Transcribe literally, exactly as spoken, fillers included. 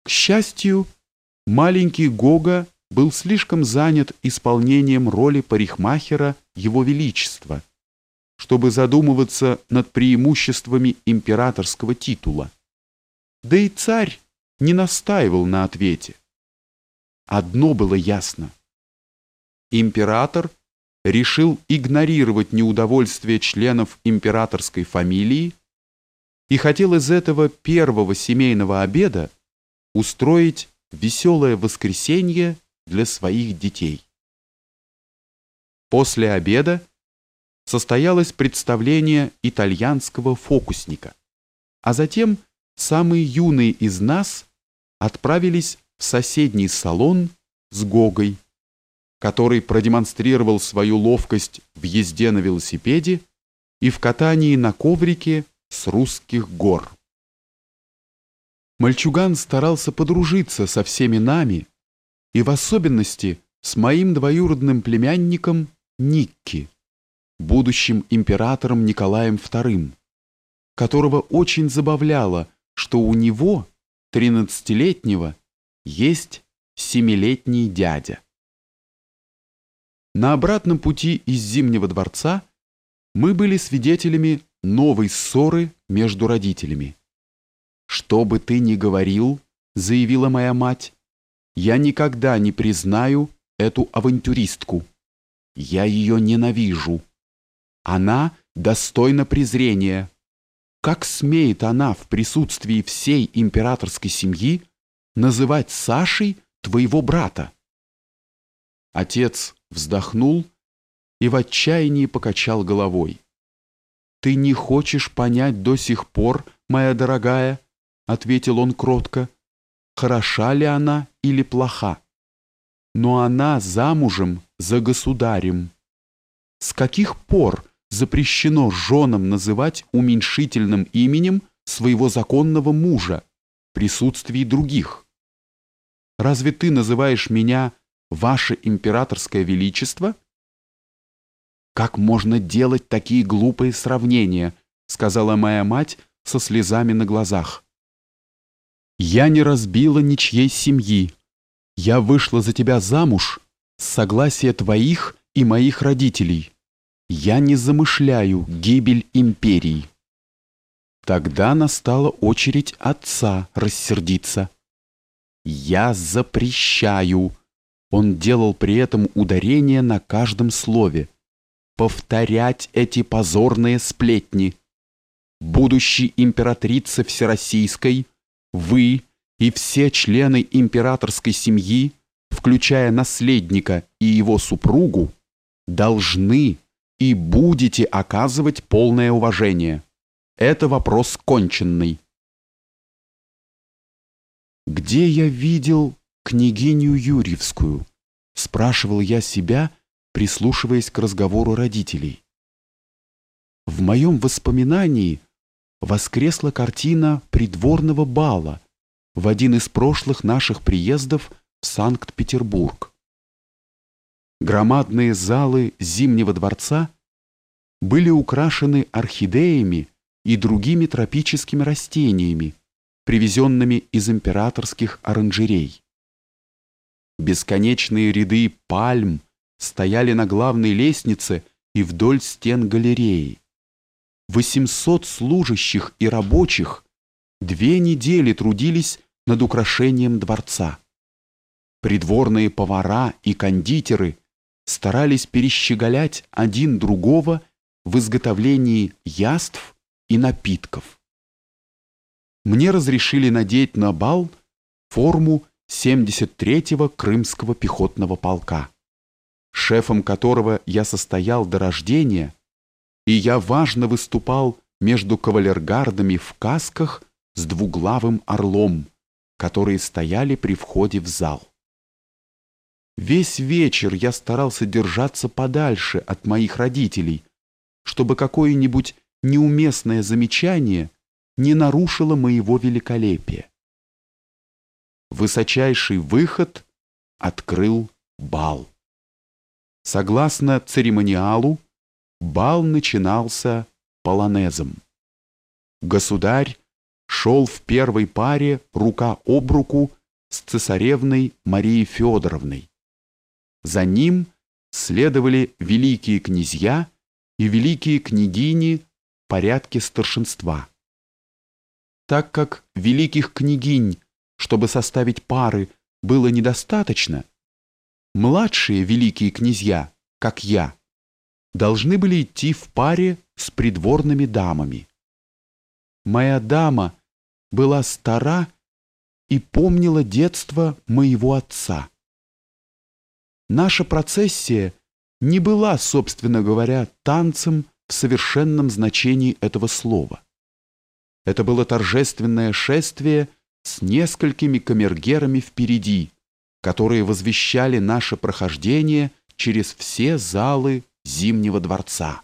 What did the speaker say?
К счастью, маленький Гога был слишком занят исполнением роли парикмахера Его Величества, чтобы задумываться над преимуществами императорского титула. Да и царь не настаивал на ответе. Одно было ясно. Император решил игнорировать неудовольствие членов императорской фамилии и хотел из этого первого семейного обеда устроить веселое воскресенье для своих детей. После обеда состоялось представление итальянского фокусника, а затем самые юные из нас отправились в соседний салон с Гогой, который продемонстрировал свою ловкость в езде на велосипеде и в катании на коврике с русских гор. Мальчуган старался подружиться со всеми нами, и в особенности с моим двоюродным племянником Никки, будущим императором Николаем вторым, которого очень забавляло, что у него, тринадцатилетнего, есть семилетний дядя. На обратном пути из Зимнего дворца мы были свидетелями новой ссоры между родителями. «Что бы ты ни говорил, — заявила моя мать, — я никогда не признаю эту авантюристку. Я ее ненавижу. Она достойна презрения. Как смеет она в присутствии всей императорской семьи называть Сашей твоего брата?» Отец вздохнул и в отчаянии покачал головой. «Ты не хочешь понять до сих пор, моя дорогая, — ответил он кротко, — хороша ли она или плоха. Но она замужем за государем. С каких пор запрещено женам называть уменьшительным именем своего законного мужа в присутствии других? Разве ты называешь меня Ваше императорское величество?» «Как можно делать такие глупые сравнения?» — сказала моя мать со слезами на глазах. «Я не разбила ничьей семьи. Я вышла за тебя замуж с согласия твоих и моих родителей. Я не замышляю гибель империи». Тогда настала очередь отца рассердиться. «Я запрещаю». Он делал при этом ударение на каждом слове. «Повторять эти позорные сплетни. Будущей императрице Всероссийской, вы и все члены императорской семьи, включая наследника и его супругу, должны и будете оказывать полное уважение. Это вопрос конченный». Где я видел княгиню Юрьевскую? Спрашивал я себя, прислушиваясь к разговору родителей. В моем воспоминании воскресла картина придворного бала в один из прошлых наших приездов в Санкт-Петербург. Громадные залы Зимнего дворца были украшены орхидеями и другими тропическими растениями, привезенными из императорских оранжерей. Бесконечные ряды пальм стояли на главной лестнице и вдоль стен галереи. восемьсот служащих и рабочих две недели трудились над украшением дворца. Придворные повара и кондитеры старались перещеголять один другого в изготовлении яств и напитков. Мне разрешили надеть на бал форму семьдесят третьего Крымского пехотного полка, шефом которого я состоял до рождения, и я важно выступал между кавалергардами в касках с двуглавым орлом, которые стояли при входе в зал. Весь вечер я старался держаться подальше от моих родителей, чтобы какое-нибудь неуместное замечание не нарушило моего великолепия. Высочайший выход открыл бал. Согласно церемониалу, бал начинался полонезом. Государь шел в первой паре рука об руку с цесаревной Марией Федоровной. За ним следовали великие князья и великие княгини в порядке старшинства. Так как великих княгинь, чтобы составить пары, было недостаточно, младшие великие князья, как я, должны были идти в паре с придворными дамами. Моя дама была стара и помнила детство моего отца. Наша процессия не была, собственно говоря, танцем в совершенном значении этого слова. Это было торжественное шествие с несколькими камергерами впереди, которые возвещали наше прохождение через все залы Зимнего дворца.